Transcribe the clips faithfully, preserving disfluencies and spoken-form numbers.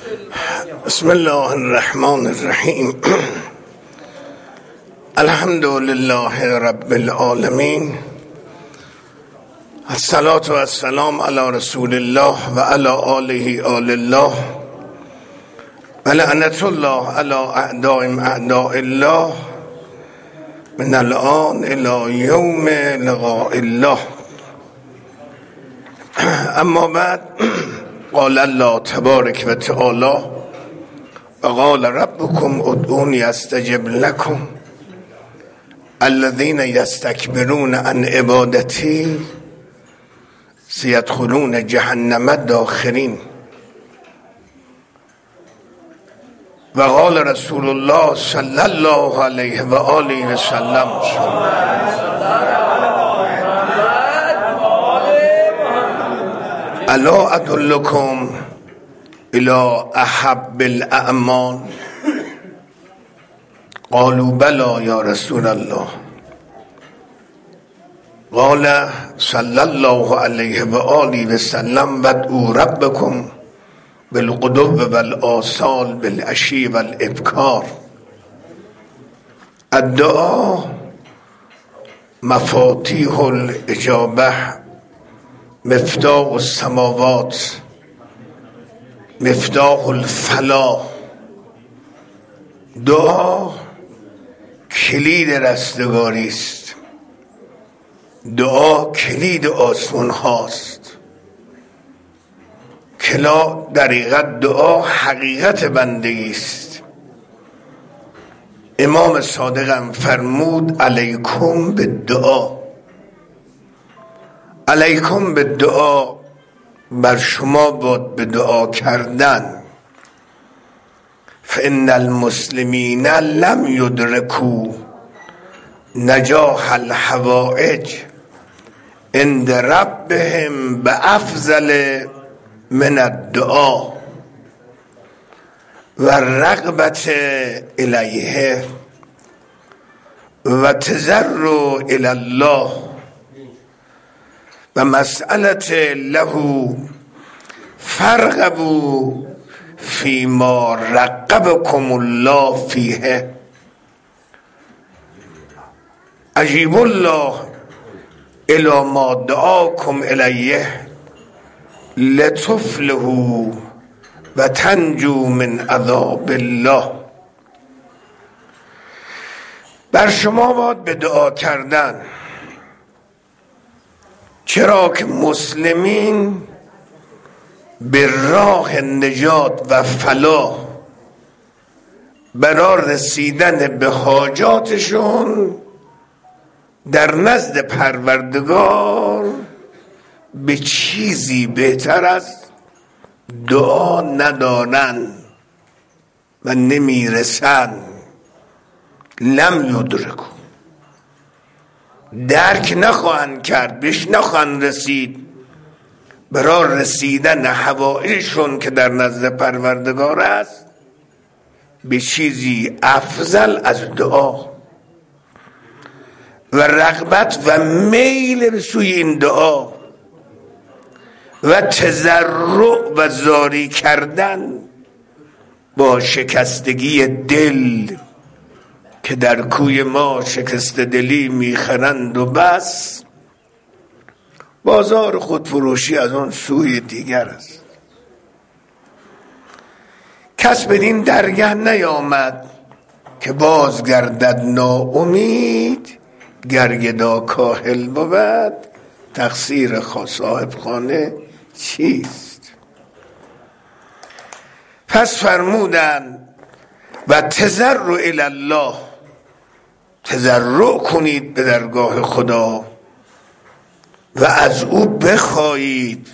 بسم الله الرحمن الرحیم. الحمد لله رب العالمین، الصلاة و السلام علی رسول الله و علی آله آل الله و لعنت الله علی اعدائهم اعداء الله من الآن الی یوم لقاء الله. اما بعد، قال الله تبارک و تعالی و قال ربکم ادعونی استجب لکم الذین یستکبرون عن عبادتی سیدخلون جهنم داخرین. و قال رسول الله صلی الله علیه و آله و سلم الا ادلکم الی احب الاعمال قالوا بلی یا رسول الله. قال صلی الله علیه و آله و سلم وادعوا ربکم بالغدو والآصال بالعشی والابکار. الدعا مفاتیح الاجابه، مفتاح السماوات، مفتاح الفلاح. دعا کلید رستگاری است. دعا کلید آسمان هاست. کلا دقیقت دعا حقیقت بندگی است. امام صادقم فرمود علیکم بالدعا، علیکم بالدعا، بر شما باد به دعا کردن. فان المسلمین لم یدرکوا نجاح الحوائج عند ربهم بافضل من الدعا و رغبت الیه و تضرع الی الله و مسئلت له فرغبوا فیما رغبکم الله فیه. اجیبوا الله الی ما دعاکم الیه لتفلحوا و تنجو من عذاب الله. بر شما باید به دعا کردن، چرا که مسلمین به راه نجات و فلاح برای رسیدن به حاجاتشون در نزد پروردگار به چیزی بهتر از دعا ندارن و نمیرسن. لم یدرکو، درک نخواهند کرد، بهش نخواهند رسید. برای رسیدن حوائجشون که در نزد پروردگار است به چیزی افضل از دعا و رغبت و میل به سوی این دعا و تضرع و زاری کردن با شکستگی دل که در کوی ما شکست دلی میخرند و بس. بازار خودفروشی از اون سوی دیگر است. کس بدین درگه نیامد که باز گردد ناامید. گرگدا کاهل بود تقصیر صاحب خانه چیست؟ پس فرمودن و تضرع الی الله، تضرع کنید به درگاه خدا و از او بخواهید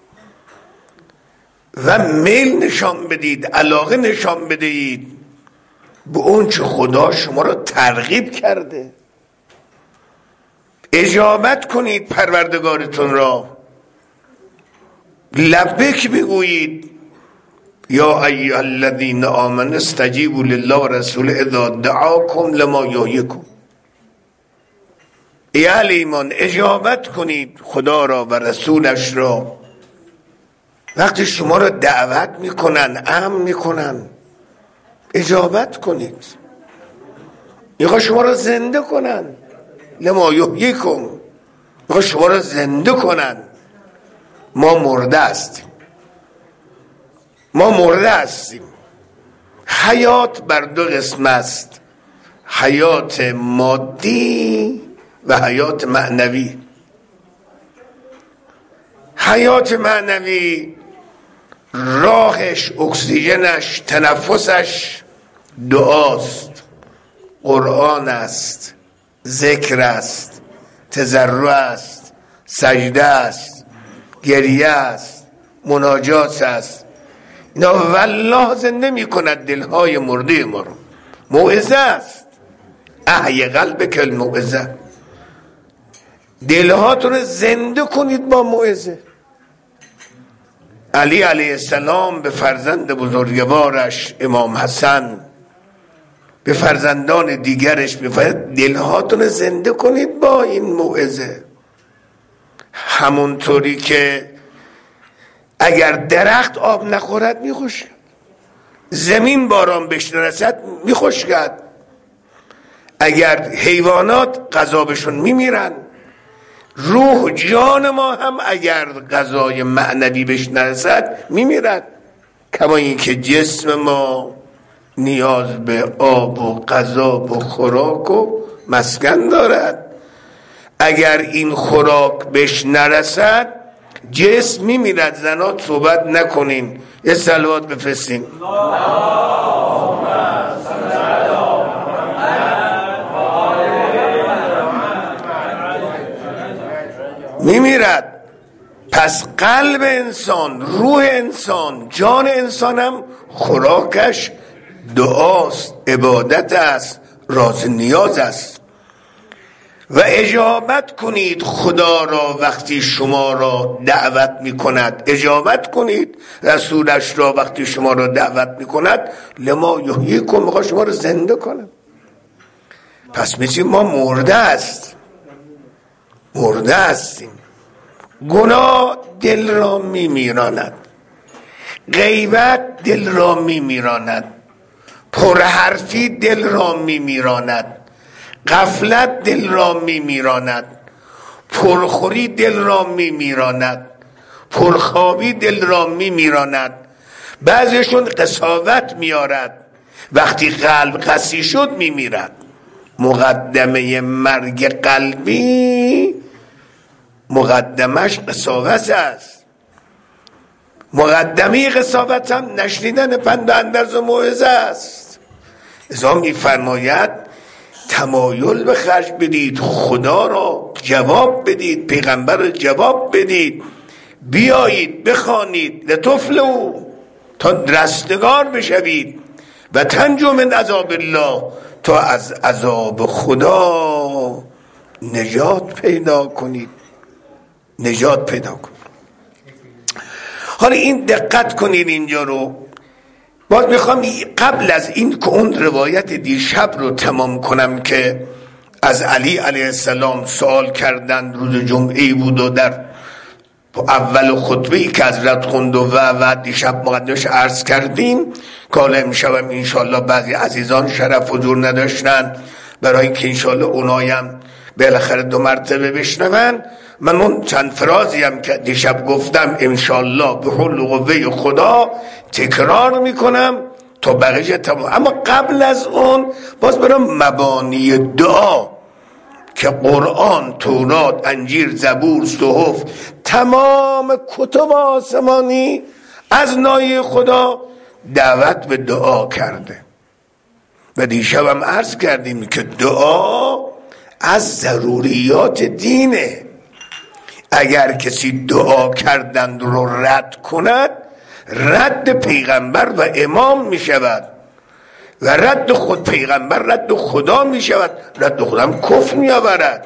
و میل نشان بدید، علاقه نشان بدهید به اون چه خدا شما را ترغیب کرده. اجابت کنید پروردگارتون را، لبیک بگویید یا ایها الذین آمنوا استجیبوا لله و رسوله اذا دعاکم لما یحییکم. ای اهل ایمان اجابت کنید خدا را و رسولش را وقتی شما رو دعوت میکنن، امر میکنن، اجابت کنید. میخواد شما رو زنده کنن، لما یحییکم، میخواد شما رو زنده کنن. ما مرده هستیم، ما مرده هستیم. حیات بر دو قسم است، حیات مادی و حیات معنوی. حیات معنوی راهش، اکسیژنش، تنفسش دعاست، قرآن است، ذکر است، تضرع است، سجده است، گریه است، مناجات است. اینا والله زنده می کند دلهای مرده ما رو. موعظه است، احی قلبک الموعظه. دلهاتون رو زنده کنید با موعظه. علی علیه السلام به فرزند بزرگوارش امام حسن، به فرزندان دیگرش میفرماید دلهاتون رو زنده کنید با این موعظه. همونطوری که اگر درخت آب نخورد میخشکد، زمین باران بهش نرسد میخشکد، اگر حیوانات غذا بهشون میمیرن، روح جان ما هم اگر غذای معنوی بهش نرسد میمیرد. کما اینکه جسم ما نیاز به آب و غذا و خوراک و مسکن دارد، اگر این خوراک بهش نرسد جسم میمیرد. زنات صحبت نکنین، یه صلوات بفرستین. میمیرد. پس قلب انسان، روح انسان، جان انسان هم خوراکش دعاست، عبادت است، راز نیاز است. و اجابت کنید خدا را وقتی شما را دعوت می کند. اجابت کنید رسولش را وقتی شما را دعوت می کند. لما یحییکم، میخواد شما را زنده کنه. پس میگیم ما مرده است، مرده هستیم. گناه دل را می میراند، غیبت دل را می میراند، پرحرفی دل را می میراند، غفلت دل را می میراند، پرخوری دل را می میراند، پرخوابی دل را می میراند. بعضیشون قساوت میارد، وقتی قلب قسی شد می میرد. مقدمه مرگ قلبی مقدمش قساوت است. مقدمه قساوت هم نشنیدن پند و اندرز و موعظه است. ازا می فرماید تمایل به خرج بدید، خدا را جواب بدید، پیغمبر را جواب بدید، بیایید بخوانید لتفلحوا، تا رستگار بشوید، و تنجو من عذاب الله، تا از عذاب خدا نجات پیدا کنید، نجات پیدا کنید. حالا این دقت کنید اینجا رو. باز میخوام قبل از این که اون روایت دیشب رو تمام کنم که از علی علیه السلام سوال کردن، روز جمعه بود و در اول خطبه‌ای که حضرت خوند و و دیشب مقدمش عرض کردیم که حالا امشبم انشالله بعضی عزیزان شرف حضور نداشتن، برای اینکه انشالله اونایم بالاخره دو مرتبه بشنون. من اون چند فرازی هم که دیشب گفتم انشالله به حول و قوه خدا تکرار میکنم تا بقیه تمام. اما قبل از اون باز برام مبانی دعا که قرآن، تورات، انجیل، زبور، صحف، تمام کتب آسمانی از نایه خدا دعوت به دعا کرده. و دیشب هم عرض کردیم که دعا از ضروریات دینه. اگر کسی دعا کردن رو رد کند، رد پیغمبر و امام می شود، و رد خود پیغمبر رد خدا می شود، رد خدا هم کفر می آورد.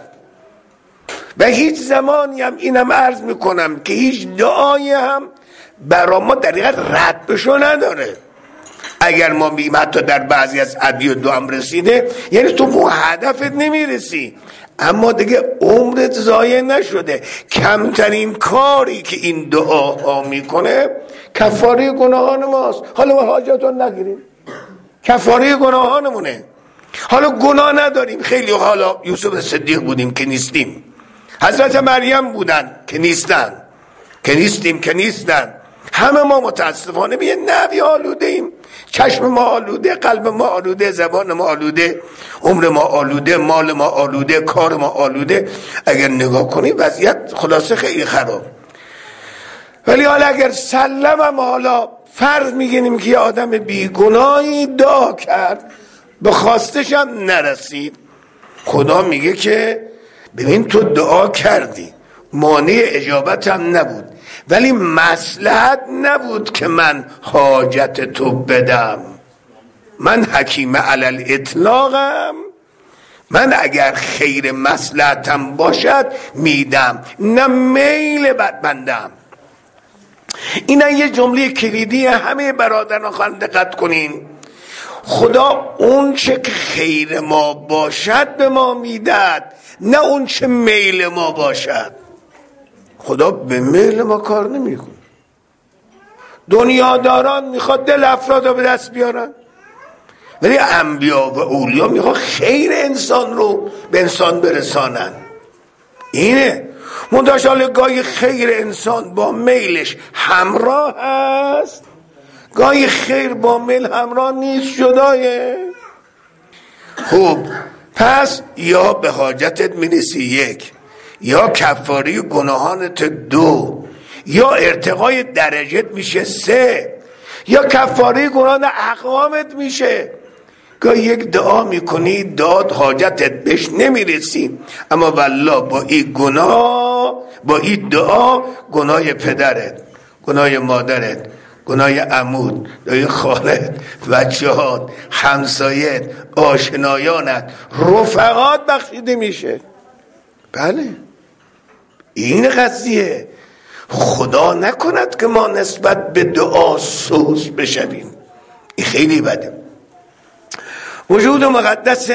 و هیچ زمانی هم اینم عرض می کنم که هیچ دعایی هم برای ما در حقیقت رد بشو نداره. اگر ما بیم حتی در بعضی از ادویه دو هم رسیده، یعنی تو به هدفت نمیرسی، اما دیگه عمرت ضایع نشده. کمترین کاری که این دعا میکنه کفاره گناهان ماست. حالا ما حاجتون نگیریم، کفاره گناهانمونه. حالا گناه نداریم، خیلی حالا یوسف صدیق بودیم که نیستیم، حضرت مریم بودن که نیستن، که نیستیم که نیستن. همه ما متاسفانه به یه نوی آلوده ایم. چشم ما آلوده، قلب ما آلوده، زبان ما آلوده، عمر ما آلوده، مال ما آلوده، کار ما آلوده. اگر نگاه کنیم وضعیت خلاصه خیلی خراب. ولی حالا اگر سلمم، حالا فرض میگنیم که یه آدم بیگناهی دعا کرد، به خواستش هم نرسید، خدا میگه که ببین تو دعا کردی، مانع اجابت هم نبود، ولی مصلحت نبود که من حاجت تو بدم. من حکیم علل اطلاقم، من اگر خیر مصلحتم باشد میدم، نه میل بندم. اینا یه جمله کلیدی همه برادران خواهند دقت کنین. خدا اون چه که خیر ما باشد به ما میداد، نه اون چه میل ما باشد. خدا به میل ما کار نمیکنه. دنیاداران میخواد دل افراد رو به دست بیارن، ولی انبیا و اولیا میخواد خیر انسان رو به انسان برسانن. اینه منتشال گاهی خیر انسان با میلش همراه هست، گاهی خیر با میل همراه نیست، جدایه. خب پس یا به حاجتت میرسی یک، یا کفاره گناهانت دو، یا ارتقای درجت میشه سه، یا کفاره گناهان اقوامت میشه. گاهی یک دعا میکنی داد حاجتت بهش نمیرسی، اما والله با این گناه، با این دعا گناه پدرت، گناه مادرت، گناه عمود، گناه خالت، بچه‌هات، همسایت، آشنایانت، رفقات بخشیده میشه. بله این قضیه. خدا نکند که ما نسبت به دعا سوس بشویم، این خیلی بده. وجود مقدس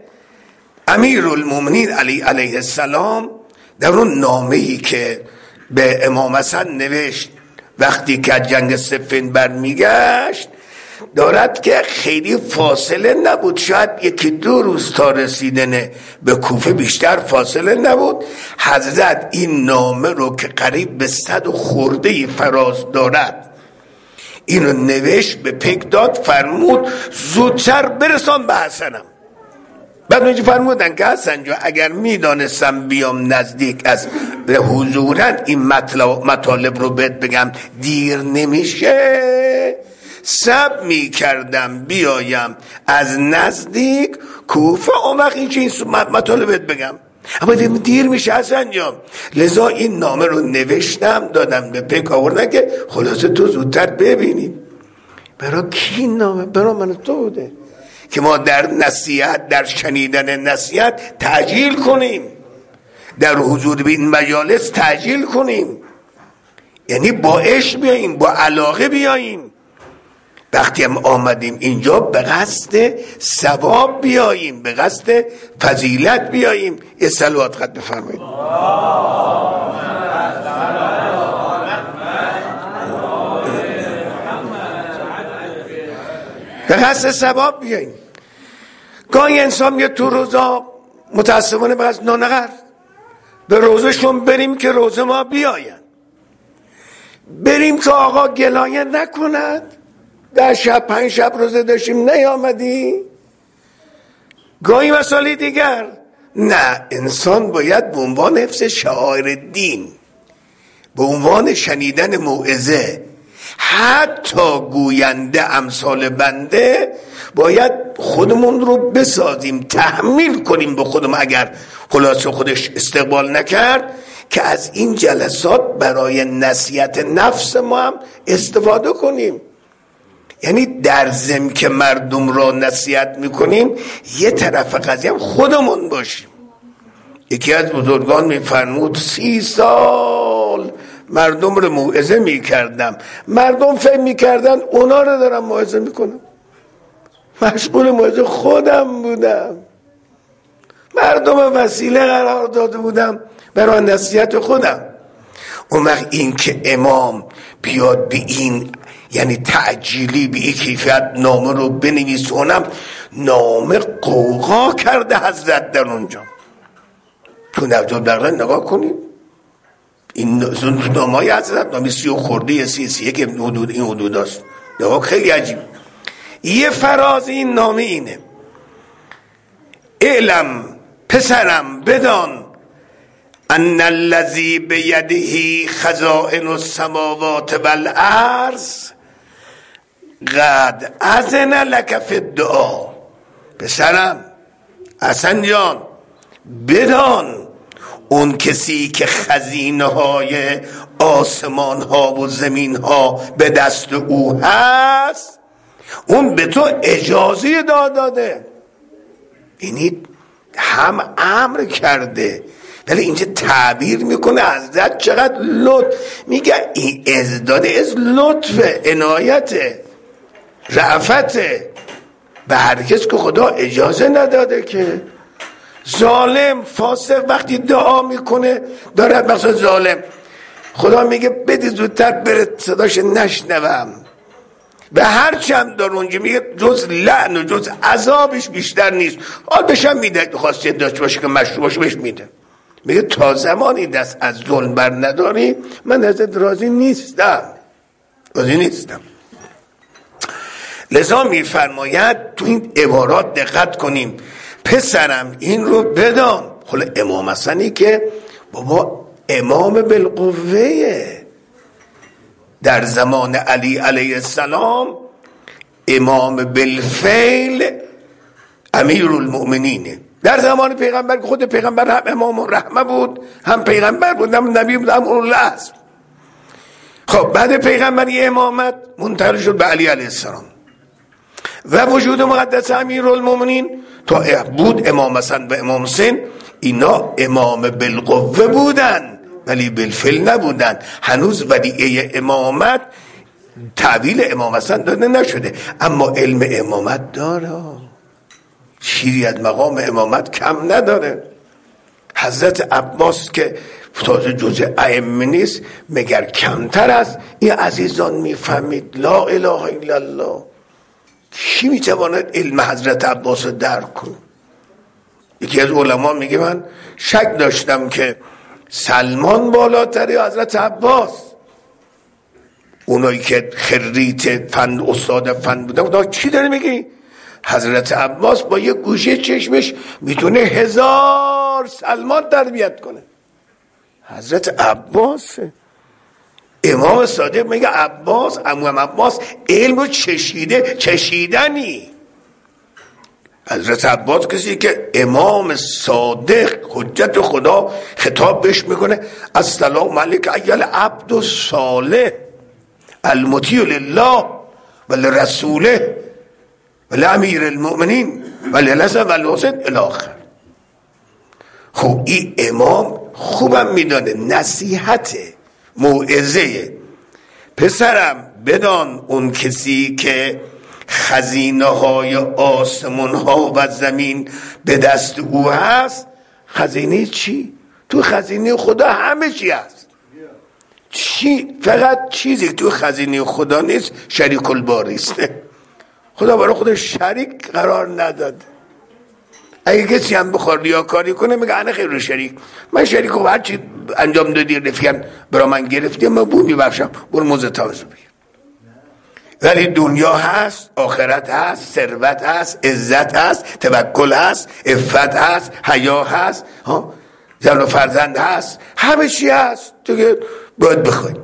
امیر المومنین علی علیه السلام در اون نامه‌ای که به امام حسن نوشت وقتی که جنگ صفین برمیگشت، دارد که خیلی فاصله نبود، شاید یکی دو روز تا رسیدن به کوفه، بیشتر فاصله نبود. حضرت این نامه رو که قریب به صد و خورده فراز دارد اینو نوشت، به پیک داد، فرمود زودتر برسان به حسنم. بعد اونجا فرمودن که حسن جا اگر میدانستم بیام نزدیک از حضورن این مطالب رو بهت بگم دیر نمیشه، سب میکردم بیایم از نزدیک کوفه، اون وقت این چه این مطالب بهت بگم، اما دیر میشه حسن جان. لذا این نامه رو نوشتم دادم به پیک آوردن که خلاصه تو زودتر ببینیم. برای کی نامه؟ برای من تو بوده که ما در نصیحت، در شنیدن نصیحت تعجیل کنیم، در حضور به این مجالس تعجیل کنیم، یعنی با عشق بیاییم، با علاقه بیاییم. وقتی هم آمدیم اینجا به قصد ثواب بیاییم، به قصد فضیلت بیاییم. یه صلوات خط بفرمایید. به قصد ثواب بیاییم. گاهی انسان میگه تو روزا متاسفانه به قصد نانغر به روزشون بریم که روز ما بیاین، بریم که آقا گلایه نکند، در شب پنج شب روزه داشتیم نیامدی. گاهی مسائل دیگر نه، انسان باید به عنوان حفظ شعائر دین، به عنوان شنیدن موعظه، حتی گوینده امثال بنده باید خودمون رو بسازیم، تحمیل کنیم به خودمون اگر خلاص خودش استقبال نکرد، که از این جلسات برای نصیحت نفس ما هم استفاده کنیم. یعنی در ضمن که مردم را نصیحت میکنیم یه طرف قضیه هم خودمون باشیم. یکی از بزرگان میفرمود سی سال مردم رو موعظه میکردم، مردم فهم میکردن اونا رو دارم موعظه میکنم. مشغول موضوع خودم بودم، مردم وسیله قرار داده بودم برای نصیحت خودم. اون وقت این که امام بیاد به این یعنی تعجیلی به این کیفیت نامه رو بنویسونم، نامه قوقا کرده حضرت در اونجا. تو نوجه البلاغه نگاه کنید، این نامه های حضرت نامه سی و خورده سی سی یک حدود این حدود هست. نگاه خیلی عجیب. یه فراز این نامه اینه: اعلم پسرم بدان ان الذی بیده خزائن السماوات والارض قد اذن لک فی الدعا. پسرم حسن جان بدان اون کسی که خزینه های آسمان ها و زمین ها به دست او هست، اون به تو اجازه داد داده. یعنی هم امر کرده ولی اینجا تعبیر میکنه حضرت چقدر لطف، میگه این ازداده از لطف عنایت رأفت به هر کس که خدا اجازه نداده. که ظالم فاسق وقتی دعا میکنه داره مثلا ظالم خدا میگه بدی زودتر بره صداش نشنوم، به هر چند دار اونجا میگه جز لعن و جز عذابش بیشتر نیست. حال بشم میده خواستید داشته باشه که مشروع باشه بهش میده، میگه تا زمانی دست از ظلم بر نداری من ازت راضی نیستم، راضی نیستم. لذا میفرماید تو این عبارات دقت کنیم: پسرم این رو بدان. خلا امام حسنی که بابا امام بالقوه در زمان علی علیه السلام، امام بالفعل امیر المؤمنینه. در زمان پیغمبر خود پیغمبر هم امام رحمه بود، هم پیغمبر بود، هم نبی بود، هم اولو العزم. خب بعد پیغمبری امامت منتقل شد به علی علیه السلام و وجود مقدس امیر المؤمنین تا بود امام حسن و امام حسین. اینا امام بالقوه بودن ولی بالفعل نبودن. هنوز ودیعه امامت تعویل امام حسن داده نشده، اما علم امامت داره، چیزی از مقام امامت کم نداره. حضرت عباس که تازه جزء ائمه نیست مگر کمتر است؟ این عزیزان میفهمید لا اله الا الله. کی میتواند علم حضرت عباس رو درک کنه؟ یکی از علما میگه من شک داشتم که سلمان بالاتری حضرت عباس. اونایی که خریت فن استاد فن بودن بودن چی داری میگی؟ حضرت عباس با یه گوشه چشمش میتونه هزار سلمان تربیت کنه. حضرت عباس امام صادق میگه عباس عمو عباس علم رو چشیده، چشیدنی. حضرت عباس کسی که امام صادق حجت خدا خطاب بهش میکنه السلام علیک ایها عبد الصالح المطیع لله و لرسوله و لامیر المؤمنین و للحسن و للحسین الاخر. خب این امام خوبم میدانه نصیحت موعظه. پسرم بدان اون کسی که خزینه های آسمان ها و زمین به دست او هست. خزینه چی؟ تو خزینه خدا همه چی هست. چی؟ فقط چیزی تو خزینه خدا نیست شریک الباری است. خدا برای خودش شریک قرار نداد. اگه کسی هم بخواد ریاکاری کنه میگه انا خیر شریک، من شریک و هر چی انجام دادی رفیقم برای من گرفتی من بو میبخشم برو موزه تازه بگیر. ولی دنیا هست، آخرت هست، ثروت هست، عزت هست، توکل هست، عفت هست، حیا هست، ها زن و فرزند هست، همه چی هست دیگه. باید بخوای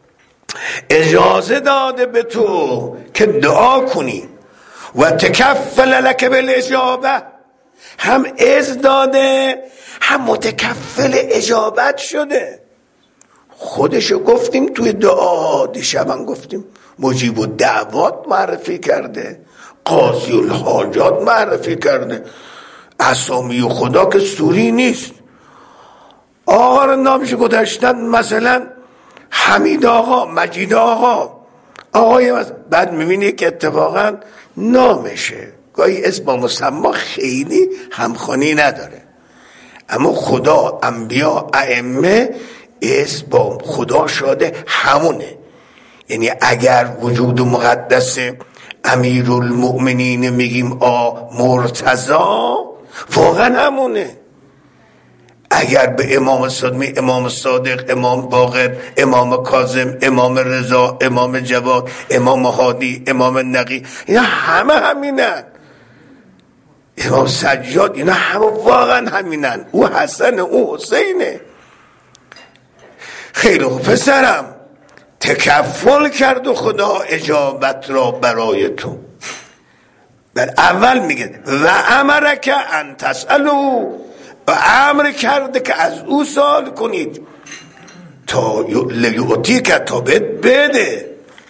اجازه داده به تو که دعا کنی و تکفل لک بالاجابه، هم از داده هم متکفل اجابت شده. خودشو گفتیم توی دعا دیشبم گفتیم مجیب الدعوات معرفی کرده، قاضی الحاجات معرفی کرده. اسامی خدا که سوری نیست. آقا رو نامش گذاشتن مثلا حمید آقا، مجید آقا، آقای بعد میبینی که اتفاقا نامشه گاهی اسم با مسما خیلی همخوانی نداره، اما خدا، انبیا، ائمه اسم با خدا شده همونه. یعنی اگر وجود مقدس امیرالمؤمنین میگیم آ مرتضی، واقعا همونه. اگر به امام صادق، امام صادق، امام باقر، امام کاظم، امام رضا، امام جواد، امام هادی، امام نقی، اینا همه همینن. امام سجاد، اینا همه واقعا همینن. او حسن، او حسینه. خیلی خوب پسرم، تکفل کرد و خدا اجابت را برای تو. در اول میگه و امرک ان تسألو، و امر کرده که از او سوال کنید تا لیعطیک، تا بهت بده،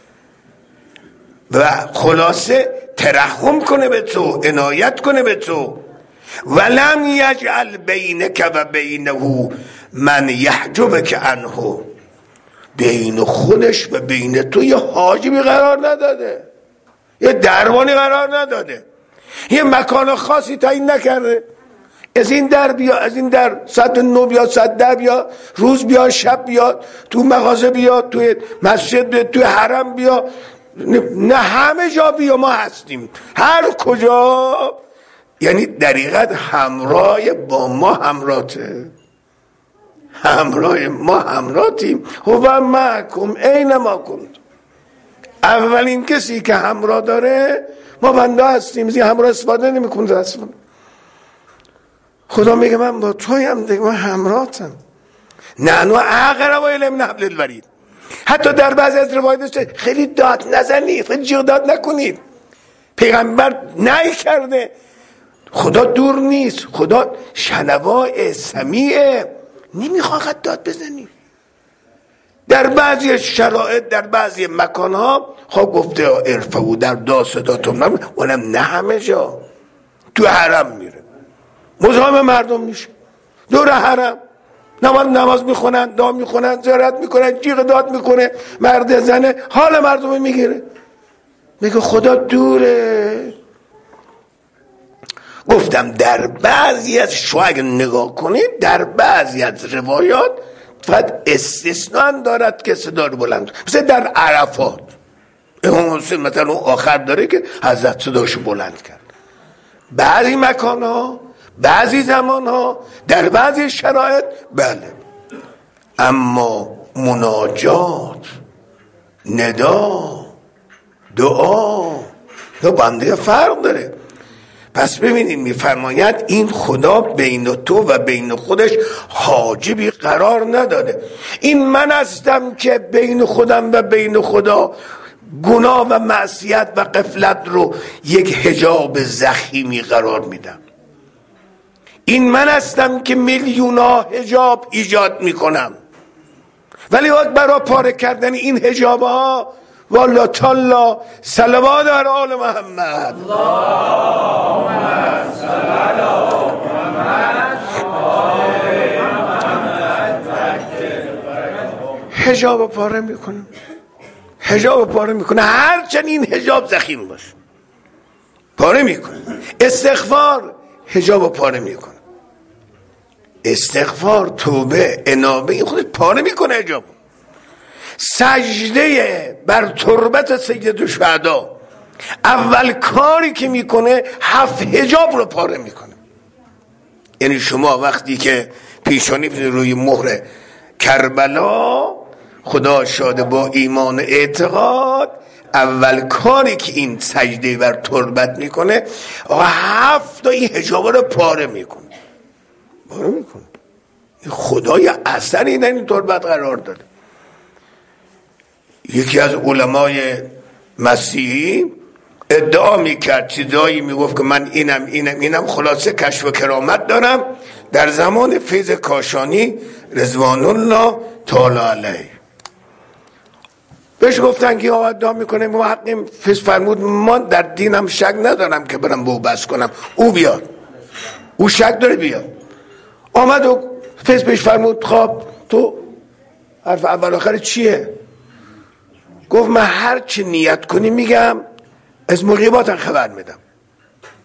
و خلاصه ترحم کنه به تو، عنایت کنه به تو. ولم یجعل بینک و بینه من یحجبک عنه، بین خودش و بین تو یه حاجبی قرار نداده، یه دربانی قرار نداده، یه مکان خاصی تعیین نکرده. از این در بیا، از این در ساعت نو بیا، ساعت ده بیا، روز بیا، شب بیا، تو مغازه بیا، تو مسجد بیا، تو حرم بیا، نه همه جا بیا، ما هستیم هر کجا. یعنی دقیقاً همراه با ما همراته، همراه ما همراهیم. هو معکم اینما کنتم. اولین کسی که همراه داره ما بنده هستیم، از این همراه استفاده نمی‌کنیم اصلا. خدا میگه من با تویم دیگه، من همراهتم. نحن اقرب الیه من حبل الورید. حتی در بعضی از روایات خیلی داد نزنید، خیلی جیغ داد نکنید. پیغمبر نهی کرده. خدا دور نیست، خدا شنوای سمیعه، نمیخواد داد بزنید. در بعضی شرایط، در بعضی مکانها خب گفته ارفعوا در دا صداتون، اونم نه همه جا. تو حرم میره، مزاحم مردم میشه، دور حرم نماز نماز میخونن، دعا میخونن، زیارت میکنن، جیغ داد میکنه، مرد زنه حال مردم میگیره، میگه خدا دوره. گفتم در بعضی از شو اگه نگاه کنید، در بعضی از روایات فقط استثناء دارد که صدا رو بلند، مثل در عرفات امام حسین مثلا اون آخر داره که حضرت صداشو بلند کرد. بعضی مکان ها، بعضی زمان ها، در بعضی شرایط بله، اما مناجات، ندا، دعا دو بنده فرق داره. پس ببینید میفرماید این خدا بین تو و بین خودش حاجبی قرار نداده. این من هستم که بین خودم و بین خدا گناه و معصیت و غفلت رو یک حجاب ضخیمی قرار میدم. این من هستم که میلیونا حجاب ایجاد میکنم، ولی وقت برای پاره کردن این حجاب ها والله تالا صلوات بر آل محمد، اللهم صل علی محمد. حجاب پاره میکنه، حجاب پاره میکنه، هرچند این حجاب ضخیم باشه پاره میکنه. استغفار حجاب پاره میکنه، استغفار، توبه، انابه، این خودش پاره میکنه حجاب. سجده بر تربت سید الشهدا اول کاری که میکنه هفت حجاب رو پاره میکنه. یعنی شما وقتی که پیشانی روی مهر کربلا، خدا شاده با ایمان اعتقاد، اول کاری که این سجده بر تربت میکنه هفت تا این حجاب رو پاره میکنه، پاره میکنه. خدای اثری در این تربت قرار داده. یکی از علمای مسیحی ادعا میکرد، چیزایی میگفت که من اینم اینم اینم، خلاصه کشف و کرامت دارم. در زمان فیض کاشانی رضوان الله تعالی علیه بهش گفتن که آقا ادعا میکنه محقق فیض فرمود من در دینم شک ندارم که برم به او بس کنم، او بیاد، او شک داره بیاد. آمد و فیض بهش فرمود خواب تو حرف اول آخر چیه؟ گفت من هر چی نیت کنی میگم، از مغیباتم خبر میدم.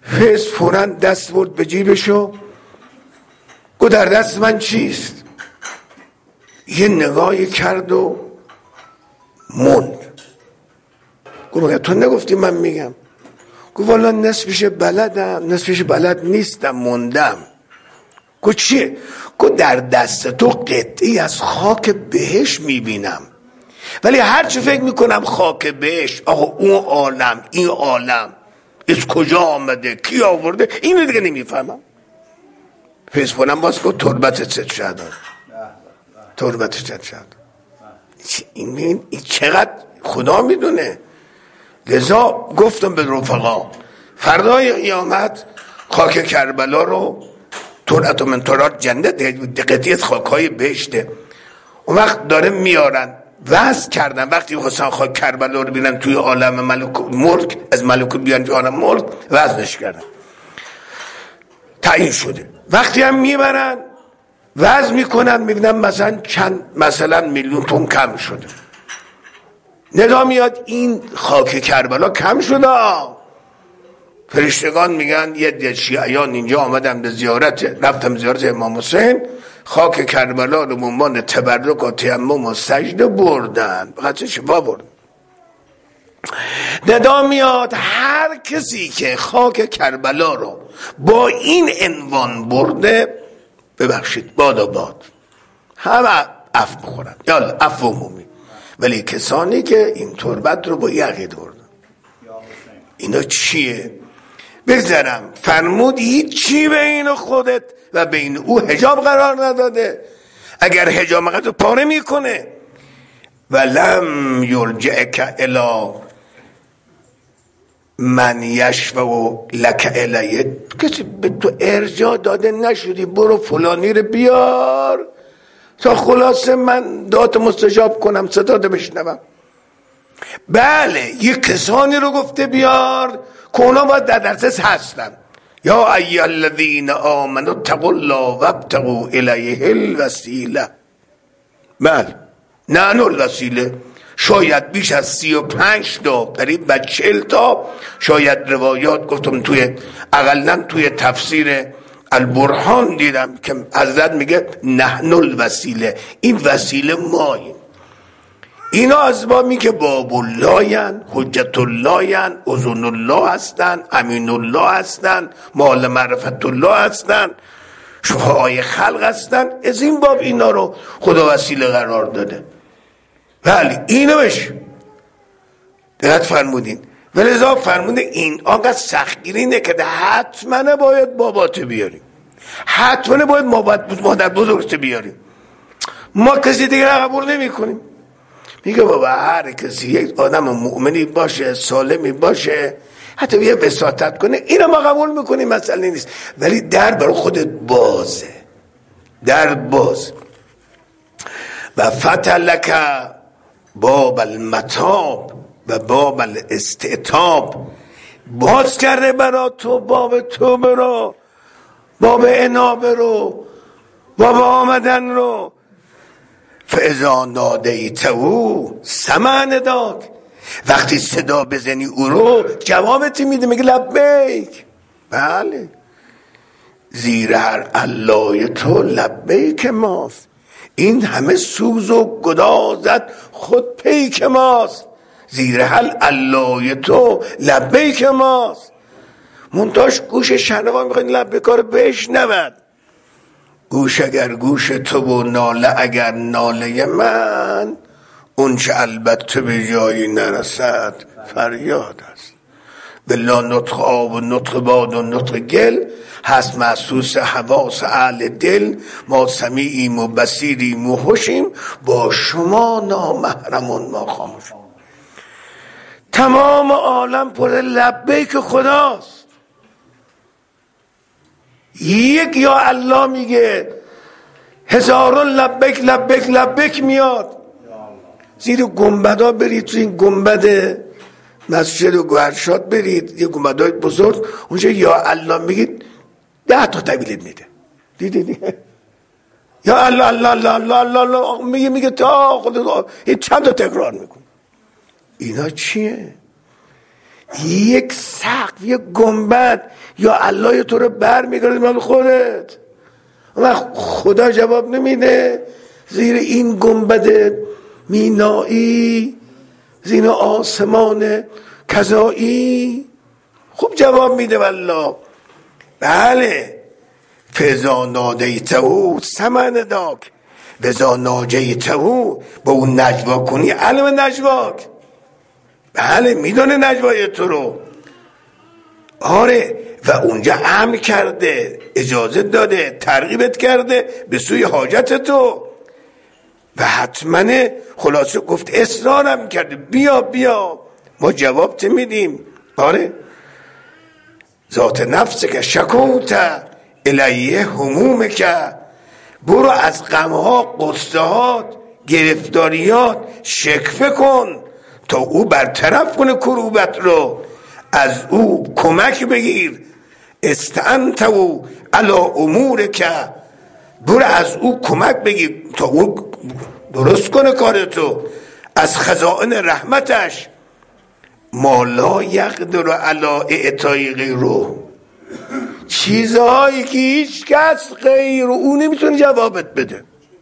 فیض فوراً دست برد به جیبشو، گفت در دست من چیست؟ یه نگاهی کرد و موند. گفت تو نگفتی من میگم؟ گفت والا نصفش بلدم نصفش بلد نیستم، موندم. گفت چیه؟ گفت در دست تو قطعی از خاک بهشت میبینم، ولی هرچی فکر میکنم خاک بهشت، آقا اون عالم این عالم از کجا آمده، کی آورده، اینو دیگه نمیفهمم. فیسبونم باز گفت تربت چت شد، تربت چت شد. این, این, این چقدر خدا میدونه. لذا گفتم به رفقا فردای قیامت خاک کربلا رو ترعت و من ترات جنت دقیقی از خاکهای بهشته. اون وقت داره میارن وز کردن، وقتی خواستن خاک کربلا رو بینن توی عالم ملک ملک، از ملکوت بیان توی عالم ملک وزنش کردن، تعیین شده. وقتی هم میبرن وزن میکنن میبینن مثلا چند مثلا میلیون تن کم شده. ندا میاد این خاک کربلا کم شده. فرشتگان میگن یه ده شیعیان اینجا آمدم به زیارت، رفتم زیارت امام حسین، خاک کربلا رو ممان تبرک و تیمم و سجده بردن، بخاطر شفا بردن. ندا میاد هر کسی که خاک کربلا رو با این عنوان برده، ببخشید باد و باد، همه عفو بخورن، یالا عفو عمومی. ولی کسانی که این تربت رو با یقید بردن، اینا چیه؟ بگذارم فرمود هیچی بین خودت و بین او حجاب قرار نداده. اگر حجاب قرار پاره میکنه، ولم یرجعک الی من یشفع لک الیه، کسی به تو ارجاع داده نشدی برو فلانی رو بیار تا خلاصه من دعات مستجاب کنم، صدات بشنوم. بله یک کسانی رو گفته بیار که اونا باید در درسس هستن. یا ایها الذین آمنوا اتقوا الله وابتغوا الیه الوسیله. بله نه الوسیله شاید بیش از سی و پنج تا قریب به چهل تا شاید روایات گفتم، توی اقلن توی تفسیر البرهان دیدم که حضرت میگه نحن الوسیله، این وسیله ماییم. اینا از با می که باب اللهین، حجت اللهین، اذن الله هستن، امین الله هستن، مال معرفت الله هستن، شفاهای خلق هستن. از این باب اینا رو خدا وسیله قرار داده. ولی اینو بشه دقت فرمودین، ولذا فرموده این آنقدر سختگیری نه که حتما باید بابات بیاریم، حتما باید مادر بزرگت بیاریم. ما کسی دیگه قبول نمی کنیم. میگه بابا هر کسی یک آدم مؤمنی باشه، سالمی باشه، حتی یه وساطت کنه، اینو ما قبول میکنیم، مسئله نیست. ولی در برای خودت بازه، در باز. و فتح لک باب المتاب و باب الاستعتاب، باز کرده برا تو باب توبه رو، باب انابه رو، باب آمدن رو. فاذا نادیته سمع نداک، وقتی صدا بزنی او رو جوابتی میده، میگه لبیک. بله زیر هر الله تو لبیک ماست، این همه سوز و گدازت خود پیک ماست. زیر هر الله تو لبیک ماست. منتاش گوش شنوا میخواین لبیکا رو بشنود. گوش اگر گوش تو و ناله اگر ناله من، اون چه البته به جایی نرسد فریاد است. بلا نطق آب و نطق باد و نطق گل، هست محسوس حواس اهل دل. ما سمیعیم و بصیریم و هوشیم، با شما نامحرمون ما خاموشیم. تمام عالم پر لبیک خداست. یک یا الله میگه، هزاران لبیک لبیک لبیک میاد. زیر گنبدا برید، تو این گنبد مسجد و گوهرشاد برید، یه گنبدای بزرگ، اونجا یا الله میگید ده تا طویلت میده. دیدی یا الله الله الله الله الله, الله. میگه میگه تا خود چند تا تکرار میکن. اینا چیه؟ یک سقف، یک گنبد یا الله تو رو بر میگرد مال خودت. و خدا جواب نمیده زیر این گنبد مینایی، زیر آسمان کذایی؟ خوب جواب میده والله. بله فضا نادیتهو سمن داک وزا ناجیتهو، با اون نجوا کنی علم نجواک. بله میدونه نجوای تو رو. آره و اونجا امر کرده، اجازه داده، ترغیبت کرده به سوی حاجت تو و حتما خلاصه گفت اصرارم کرده بیا بیا ما جواب ت میدیم. آره ذات نفس که شکوت الیه هموم که، برو از غمها قصهات گرفتاریات شکفه کن تا او برطرف کنه کروبت رو، از او کمک بگیر استعنت و علا امور که، برو از او کمک بگیر تا او درست کنه کارتو، از خزائن رحمتش ما لا یقدر علا اعطای غیره، چیزهایی که هیچ کس غیر او نمیتونه جوابت بده.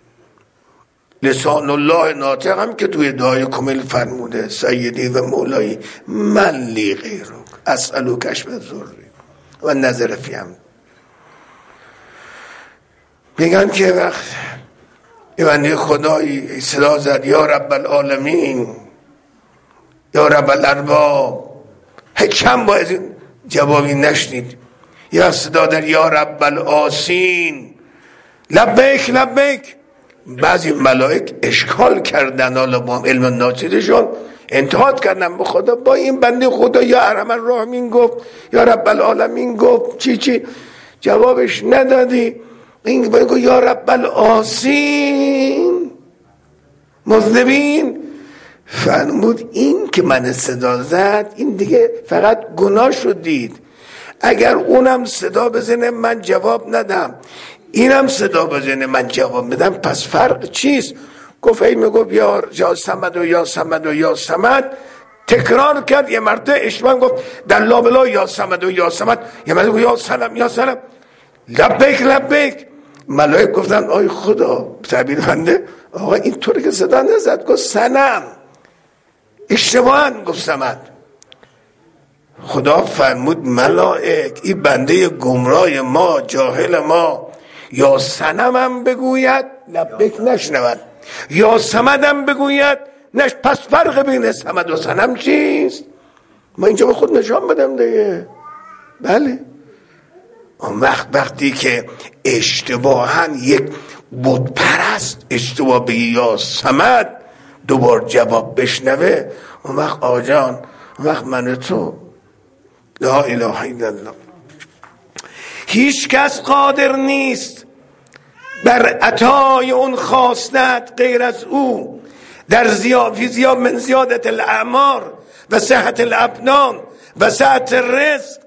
لسان الله ناطق هم که توی دعای کامل فرموده سیدی و مولایی من لی غیرک اسألو کشف ذری و نظر فیم. میگن که وقت یعنی خدایی صدا زد یا رب العالمین یا رب الارباب، کم باید این جوابی نشنید. یا صدا در یا رب العاصین لبیک لبیک. بعضی ملائک اشکال کردن، حالا با علم ناچیزشون انتقاد کردن به خدا، با این بنده خدا یا ارحم الراحمین گفت یا رب العالمین گفت چی چی جوابش ندادی. این بگو یا رب العاصین مذنبین. فرمود این که من صدا زد این دیگه فقط گناه شدید، اگر اونم صدا بزنه من جواب ندم اینم صدا بزنه من جواب بدم پس فرق چیست؟ گفت ای میگفت یا یا صمد و یا صمد و یا صمد، تکرار کرد یه مرتبه اشتباه گفت در لابلا یا صمد و یا صمد، یه مرتبه گفت یا سلام یا سلام لبیک لبیک. ملائک گفتن آی خدا تعبیر بنده آقا این طوری که صدا نزد، گفت سنم اشتباهن گفت صمد. خدا فرمود ملائک این بنده گمراه ما جاهل ما یا سنمم بگوید لبیک نشنود یا صمدم بگوید نش، پس فرق بین صمد و سنم چیست؟ ما اینجا به خود نشان بدم دیگه. بله اون وقت وقتی که اشتباهاً یک بت پرست اشتباه بگی یا صمد دوبار جواب بشنوه، اون وقت آجان اون وقت من تو لا اله الا الله. هیچ کس قادر نیست بر عطای اون خواستت غیر از او، در زیاد فی زیاد من زیادت الاعمار و صحت الابدان و سعت الرزق.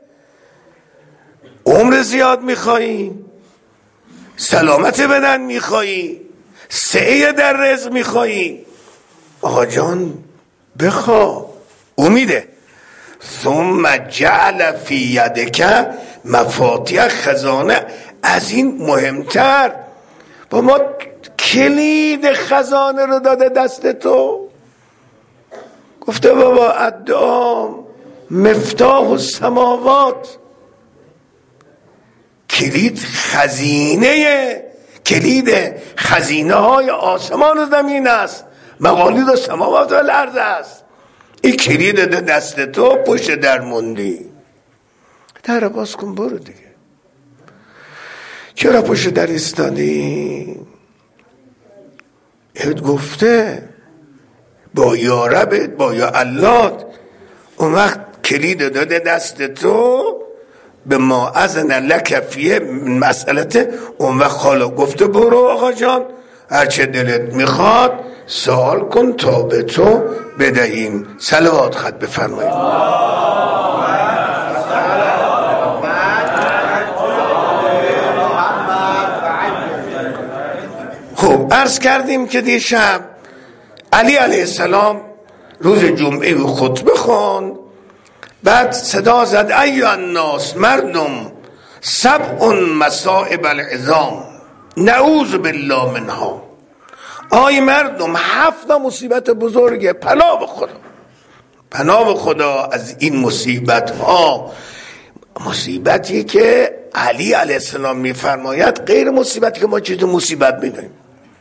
عمر زیاد میخوایی، سلامت بدن میخوایی، سعی در رزق میخوایی، آقا جان بخوا امیده. ثم جعل فی یدک مفاتیح خزانه، از این مهمتر با ما کلید خزانه رو داده دست تو. گفته بابا الدعا مفتاح السماوات، کلید خزینه کلید خزینه های آسمان و زمین است، مقالید السماوات و الارض است. این کلید دست تو پشت در موندی، در باز کن برو دیگه. چرا پشت در ایستادی؟ ات گفته با یا ربت با یا الله، اون وقت کلید داده دست تو به ما اذن لک فیه مسئلته، اون وقت خالا گفته برو آقا جان هرچه دلت میخواد سوال کن تا به تو بدهیم. صلوات خط بفرمایید. خب عرض کردیم که دیشب علی علیه السلام روز جمعه خطبه خوند، بعد صدا زد ایها الناس، مردم، سبع مصائب العظام نعوذ بالله منها. آی مردم، هفت مصیبت بزرگه، پناه به خدا، پناه به خدا از این مصیبت ها. مصیبتی که علی علیه السلام میفرماید غیر مصیبتی که ما چیز مصیبت میدونیم.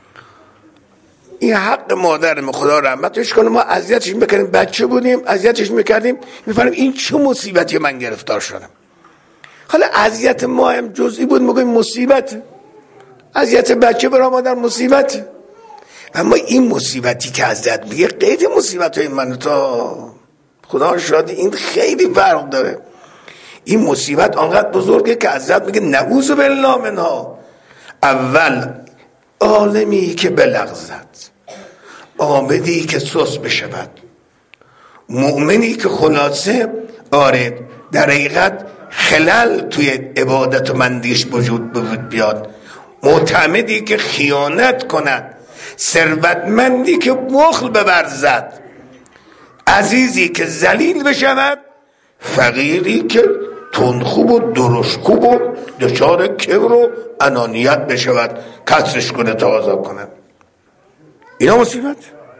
این حق مادرم، خدا رحمتش کنه، ما اذیتش میکردیم، بچه بودیم اذیتش میکردیم، میفهمیم این چه مصیبتی من گرفتار شدم. حالا اذیت ما هم جزئی بود، میگیم مصیبت، اذیت بچه برای مادر مصیبت. اما این مصیبتی که ازت میگه غیر مصیبت های من تا خدا شاید، این خیلی فرق داره. این مصیبت آنقدر بزرگه که ازت میگه نعوذ بالله منها. اول عالمی که بلغزد، عابدی که سست بشود، مؤمنی که خلاصه آره در حقیقت خلل توی عبادت و مندیش وجود بیاد، معتمدی که خیانت کند، ثروتمندی که بخل بورزد، عزیزی که ذلیل بشود، فقیری که تندخوب و درشکوب و دچار کبر و انانیت بشود، کسرش کنه تا عذاب کنه. اینا مصیبت.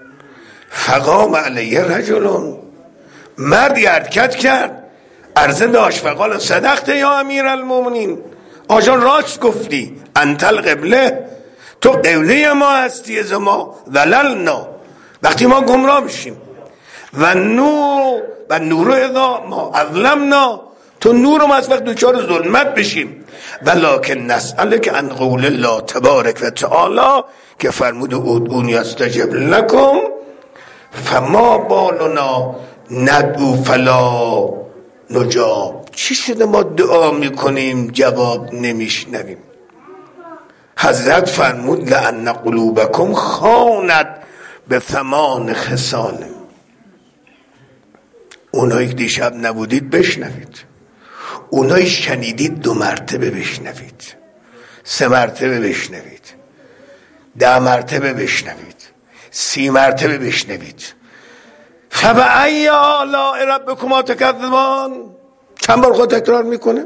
فقام علیه رجلون، مردی حرکت کرد، عرضه داشت، فقال صدقت یا امیر المومنین، آجان راست گفتی، انت القبله، تو قبله ما هستی، از ما وللنا، وقتی ما گمراه میشیم، و نور و نور اذا ما اظلمنا، تو نور ما از وقت دوچار ظلمت بشیم، ولکن نسأله که ان قول الله تبارک و تعالی که فرمود ادعونی استجب لکم، فما بالنا ندعو فلا نجاب. چی شده ما دعا میکنیم جواب نمیشنویم؟ حضرت فرمود لأن قلوبکم خانت به ثمان خصال. اونایی که دیشب نبودید بشنوید، اونایی شنیدید دو مرتبه بشنوید، سه مرتبه بشنوید، ده مرتبه بشنوید، سی مرتبه بشنوید. فبأی آلاء ربکما تکذبان. چند بار خود تکرار میکنه؟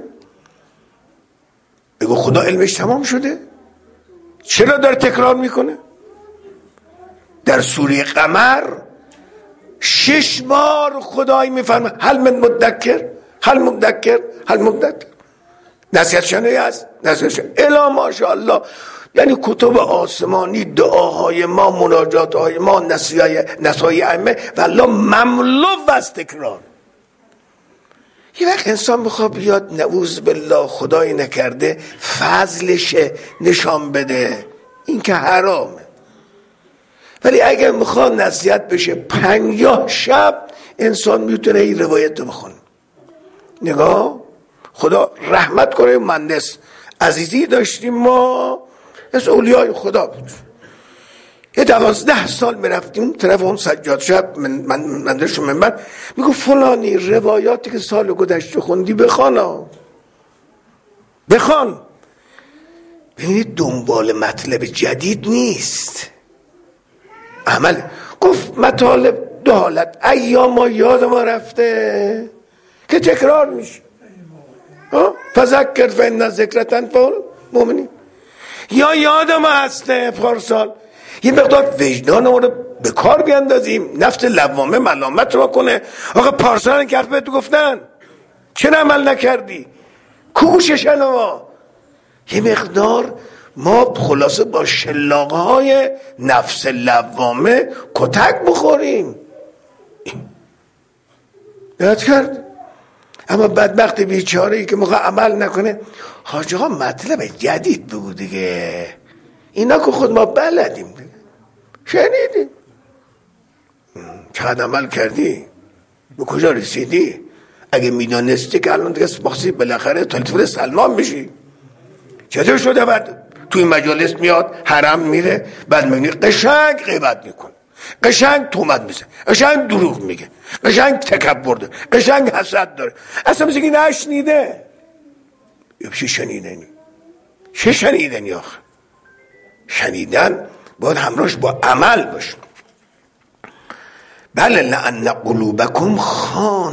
بگو خدا علمش تمام شده؟ چرا داره تکرار میکنه؟ در سوره قمر شش بار خدای میفرمه هل من مدکر، هل مدکر، هل مدکر. نصیحت شنوی هست، نصیحت شنوی الا ماشاءالله. یعنی کتب آسمانی، دعاهای ما، مناجاتهای ما، نصایح ائمه والله مملو از تکرار. یه وقت انسان بخواد بیاد نعوذ بالله خدای نکرده فضلش نشان بده، این که حرامه. ولی اگر میخواد نصیحت بشه پنجاه شب انسان میتونه این روایت رو بخونه. نگاه خدا رحمت کنه. مهندس عزیزی داشتیم ما، از اولیای خدا بود، یه دوازده سال میرفتیم طرف اون سجاد شب من من مندرش منبر، میگو فلانی روایاتی که سال گذشته خوندی بخوانا بخوان. ببینید دنبال مطلب جدید نیست، عمل. گفت مطالب دو حالت، ایام ما یاد ما رفته که تکرار میشه، فذکر فإن الذکر تنفع المؤمنین، یا یاد ما هسته پارسال، یه مقدار وجدان ما رو به کار بیاندازیم، نفس لوامه ملامت رو کنه. آقا پارسال که حرف بهت گفتن چرا عمل نکردی؟ کوشش ما یه مقدار ما خلاصه با شلاقه های نفس لوامه کتک بخوریم. یاد کرد. اما بدبخت بیچاره‌ای که موقع عمل نکنه، حاج آقا مطلب جدید بگو دیگه، اینا که خود ما بلدیم دیگه، شنیدیم، چقدر عمل کردی، به کجا رسیدی؟ اگه میدانستی که الان دیگه بخصی بالاخره تلفن سلمان میشی. چطور شده بعد توی مجالس میاد حرم میره، بعد میگه قشنگ غیبت میکنه، قشنگ تومت میزه، قشنگ دروغ میگه، قشنگ تکبر داره، قشنگ حسد داره، اصلا میگه نشنیده. چه شنیدنی؟ چه شنیدنی آخه؟ شنیدن باید همراهش با عمل باشه. بله لأن قلوبکم خانت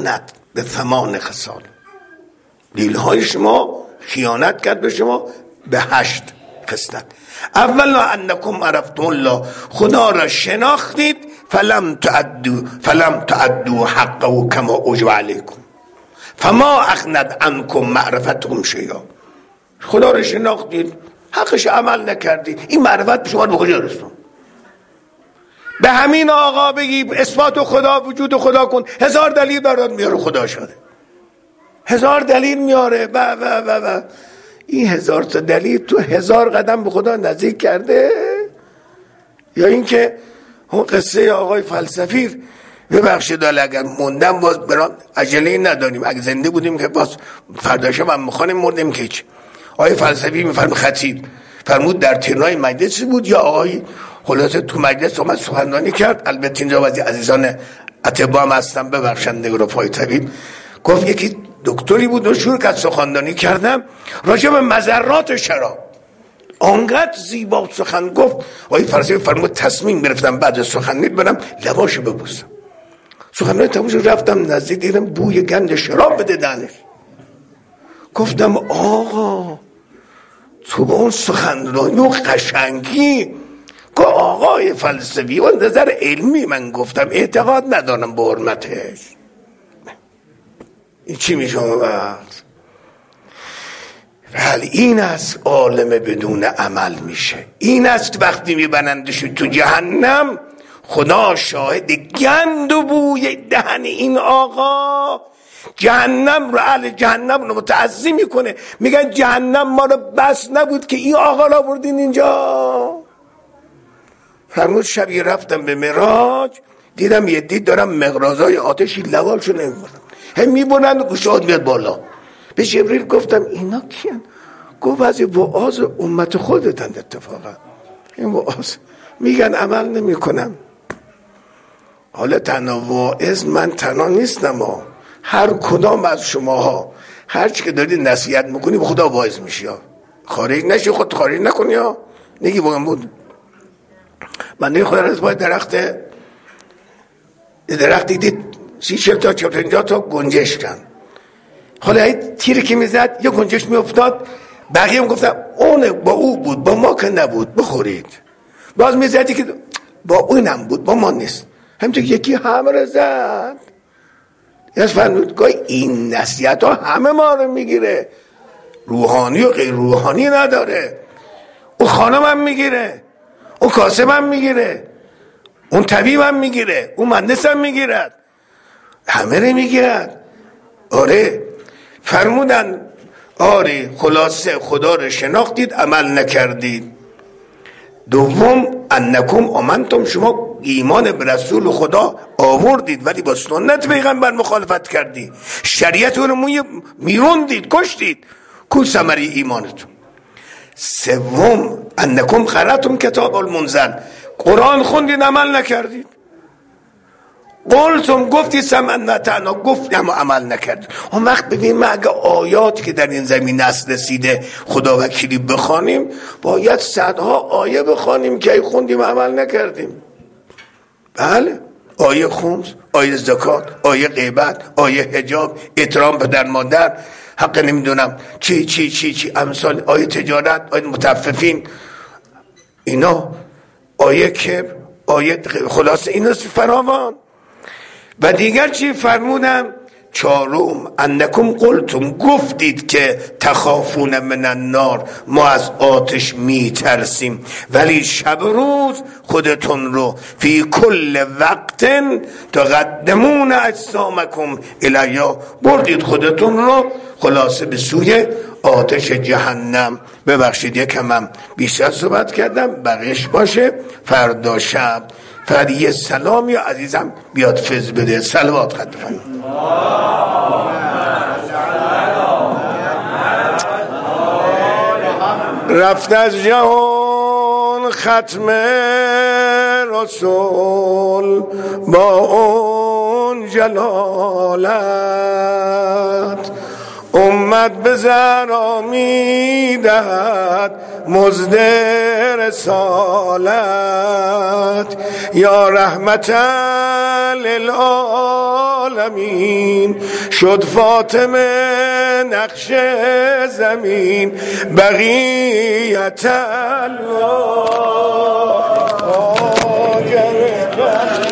به ثمان خصال. دیلهای شما خیانت کرد به شما به هشت خصلت. اولا انکم عرفتم الله، خدا را شناختید، فلم تعدو فلم تعدو حقه کما اوجب علیکم فما اغنت عنکم معرفتکم شیئا. خدا را شناختید، حقش عمل نکردید، این معرفت به شما به کجا رسوند؟ به همین آقا بگی اثبات خدا، وجود خدا کن، هزار دلیل برات میاره خدا شده، هزار دلیل میاره. و و و و این هزار تا دلیل تو هزار قدم به خدا نزدیک کرده؟ یا اینکه اون قصه آقای فلسفی، ببخشید اگر موندم باز برام عجله نداریم، اگه زنده بودیم که باز فرداشه من میخوانیم، مردیم که چی. آقای فلسفی میفرم خطیب فرمود در ترنای مجلس بود یا آقای خلاصه تو مجلس اومد سخنرانی کرد، البته اینجا واسه عزیزان اتباع هم هستم ببخشند گروپای طبیب، گفت یکی دکتری بود و شروع کرد سخنرانی کردم راجع به مضرات شراب، آنقدر زیبا سخن گفت. آقای فلسفی فرمود تصمیم گرفتم بعد سخنرانی برم لباشو ببوسم. سخنرانی تموم شد رفتم نزدیک، دیدم بوی گند شراب بده دهنش. گفتم آقا تو به اون سخنرانی و قشنگی که آقای فلسفی و نظر علمی من گفتم اعتقاد ندارم به حرمتش، این چی میشه وقت؟ ولی این است عالم بدون عمل میشه. این است وقتی میبرندش تو جهنم خدا شاهد گند و بوی دهن این آقا جهنم رو، اهل جهنم رو متعظیم میکنه، میگن جهنم ما رو بس نبود که این آقا را بردین اینجا. فرمود شبی رفتم به معراج، دیدم یه دید دارم مقرازای آتشی لوالشو نمیبرم، هم میبرن و گوشات میاد بالا. به جبریل گفتم اینا کیان؟ گفت از وعاظ امت خودتند. اتفاقا این وعاظ میگن عمل نمی کنم. حالا تنها واعظ من تنها نیستم ها. هر کدام از شماها هر چی که دارید نصیحت میکنی به خدا واعظ میشی ها. خارج نشی، خود خارج نکنی ها. نگی بگم بود من خدا از باید درخت درختی دید سی چل تا چل پنجاه تا گنجش کن. حالا این تیری که میزد یا گنجش میافتاد، بقیه هم گفتم اون با او بود با ما که نبود بخورید. باز میزدی که با اونم بود با ما نیست. همینطور یکی همه رو زد. از فرمودگاه این نصیحت ها همه ما رو میگیره، روحانی و غیر روحانی نداره. اون خانم هم میگیره، اون کاسب هم میگیره، اون طبیب هم میگیره، اون مهندس هم میگیرد، همه رو میگیرد. آره فرمودن آره خلاصه خدا رو شناختید عمل نکردید. دوم انکم آمنتم، شما ایمان به رسول خدا آوردید ولی با سنت پیغمبر مخالفت کردید، شریعت رو میروندید کشتید، کو ثمره ایمانتون. سوم انکم قرأتم کتاب المنزل، قرآن خوندید عمل نکردید. قلتم گفتی سمعنا اطعنا، گفت اما عمل نکرد. اون وقت ببین ما اگه آیاتی که در این زمین نسل رسیده خدا وکیلی بخوانیم، باید صدها آیه بخوانیم که ای خوندیم عمل نکردیم. بله آیه خمس، آیه زکات، آیه غیبت، آیه حجاب، احترام پدر مادر، حق نمیدونم چی چی چی چی امثال، آیه تجارت، آیه متففین، اینا آیه کبر، آیه خلاصه اینا فراوان. و دیگر چی فرمودم؟ چهارم انکم قلتم، گفتید که تخافون من النار، ما از آتش میترسیم ولی شب روز خودتون رو فی کل وقت تقدمون اجسامکم الیا، بردید خودتون رو خلاصه به سوی آتش جهنم. ببخشید یکم هم بیشتر صحبت کردم، بقیش باشه فردا شب. فقط یه سلام یا عزیزم بیاد فضل بده. صلوات خط بفرمایید. رفت از جهان ختم رسول با اون جلالت، امت به ذرا میدهد مزد رسالت. یا رحمتا للعالمین زمین شد فاطمه نقش زمین بقیت الله